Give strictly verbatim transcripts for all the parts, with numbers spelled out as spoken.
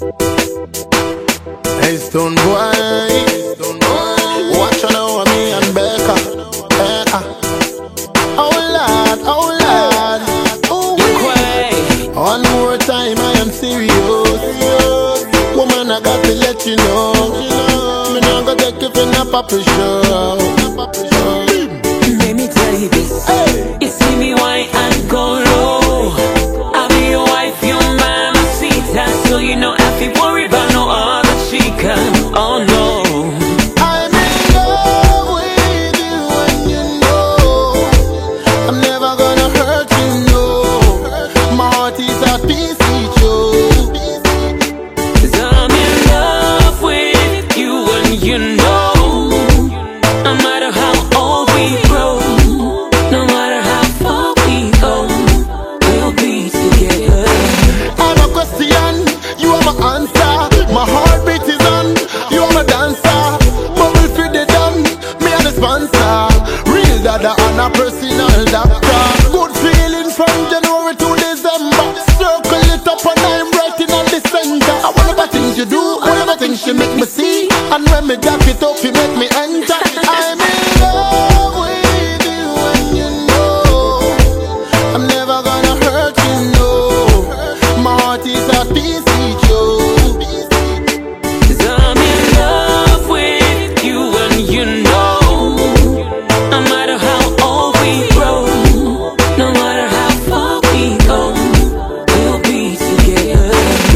Hey Stone Boy, watch on over me and Becca. Eh, ah. Oh Lord, oh Lord, oh wait. One more time I am serious. Woman, I got to let you know. Me not gonna take you for a puppy show. Let me tell you this. Hey. You see me whine and go low. I'll be your wife, your mama, Sita. So you know I feel worried about no other chica. Oh no. I'm in love with you and you know I'm never gonna hurt you, no. My heart is at peace with you. Cause I'm in love with you and you know. No matter how old we grow, no matter how far we go, we'll be together. I'm a question, you are my answer. My heartbeat is on, you are my dancer. Bubble for the done, me and the sponsor. Real dada and a personal doctor. Good feeling from January to December. Circle it up and I'm right in on the center. I want the things you do, all the things you make me see. And when me jack it up, you make me enter. I'm in love with you and you know I'm never gonna hurt you, no. My heart is at peace with you. Cause I'm in love with you and you know. No matter how old we grow, no matter how far we go, we'll be together.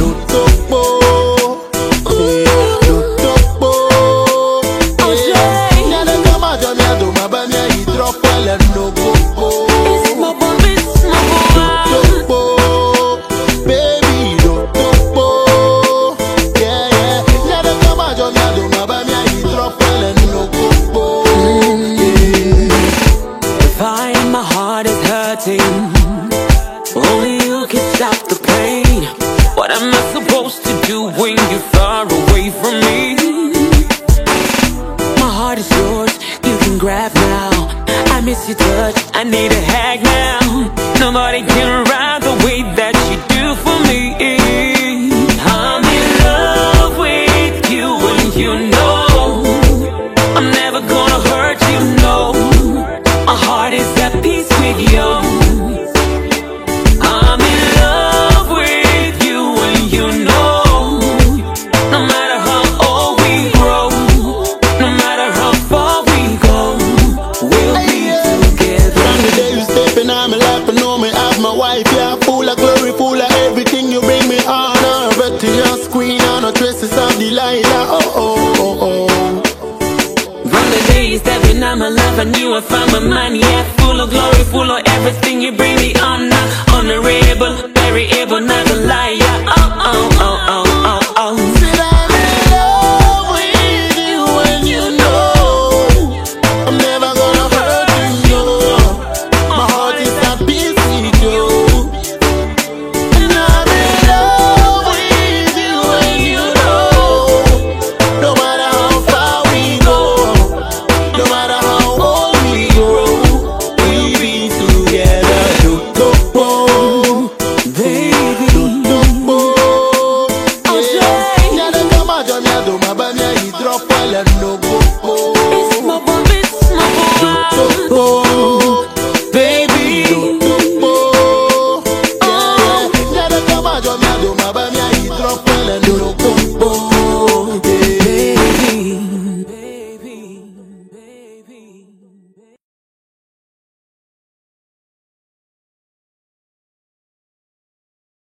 It's my boy, it's my boy. Baby, do topo, yeah yeah. Nyada kama jo nyado mabami a drop well and no go. If I and my heart is hurting, only you can stop the pain. What am I supposed to do when you're far away from me? My heart is yours, you can grab now. I miss your touch, I need a hag now. Nobody can ride the way that you do for me. I'm in love with you and you know I'm never gonna hurt you, no. My heart is at peace with you. I'm in love with you and you know. No matter how old we grow, no matter how far we go, we'll be together. From the day you step in my life, I know me have my wife, yeah. Full of glory, full of everything, you bring me honor. Betty, your queen, and no traces of Delilah. Oh, oh, oh, oh. From the day you stepped in my life, I knew I found my man, yeah. Full of glory, full of everything, you bring me honor. Honorable, very able, not a liar. Oh, oh, oh, oh, oh, oh. Said I'm in love with you and you know I'm never gonna hurt you, no. My heart is at peace with you. And I'm in love with you and you know no matter how far we go, no matter how old we grow, we'll be together. Do topo, Baby, do topo, yeah. Nyada kama jo nyado mabami a drop well and no go. it's my boy, it's my boy. Topo, Baby, topo, yeah. Nyada kama jo nyado mabami a drop well and no go.